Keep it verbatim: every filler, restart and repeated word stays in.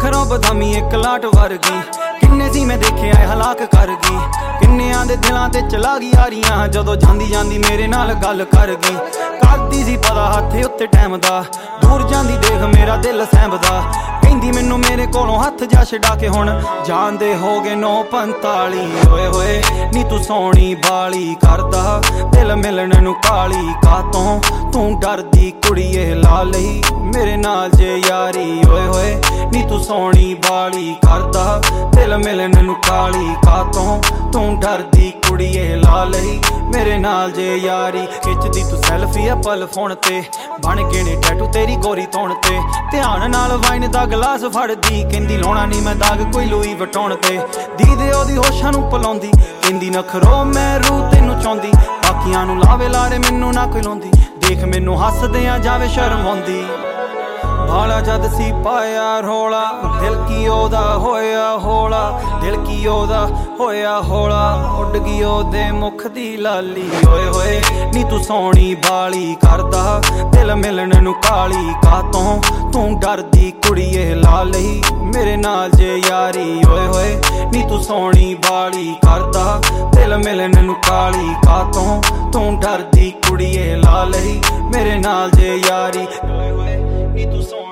नखरों बदामी एक लाट वर्गी किन्ने सी मैं देखे आए हलाक कर गई किन्नियां दे दिलां ते चला गई यारियां जदों जांदी जांदी मेरे नाल गल कर गई करदी सी पता हत्थे उत्ते टाइम दा दूर जांदी देख मेरा दिल सैंबदा कहंदी मैनू मेरे कोलों हथ जा छड़ा के हुण जांदे हो गए नौ पंताली ओए होए नी तू सोहणी बाली करदा दिल मिलण नू काली कातों तू डरदी कुड़ीए ला लई मेरे नाल जे यारी ओए होए नी तू सोहणी बाली करदा दिल मिलण नू काली कातों तू डरदी कुड़ीए ला लई मेरे नाल जे यारी खिचदी तू सैल्फी पल फोन ते बन गए ने टैटू तेरी गोरी तौण ते ध्यान नाल वाइन दा गलास फड़दी कहंदी लाउणा नहीं मैं दाग कोई लुई वटाउण ते दीदे ओदी होशां नू पलाउंदी कहंदी नखरो मैं रू तैनू चाहुंदी बाकियां नू लावे लारे मैनू ना कोई लाउंदी देख मैनू हसदियां जावे शर्म आउंदी भाला जद सी पाया रोला दिल की ओदा होया होला दिल की ओदा होया होला उड़ गई ओदे मुख दी लाली ओए होए नी तू सोहणी बाली करदा दिल मिलण नू काली कातों तू डरदी कुड़ीए ला लई मेरे नाल जे यारी ओए होए नी तू सोहणी बाली करदा दिल मिलण नू काली कातों तू डरदी कुड़ीए ला लई मेरे नाल जे यारी ओए होए नी तू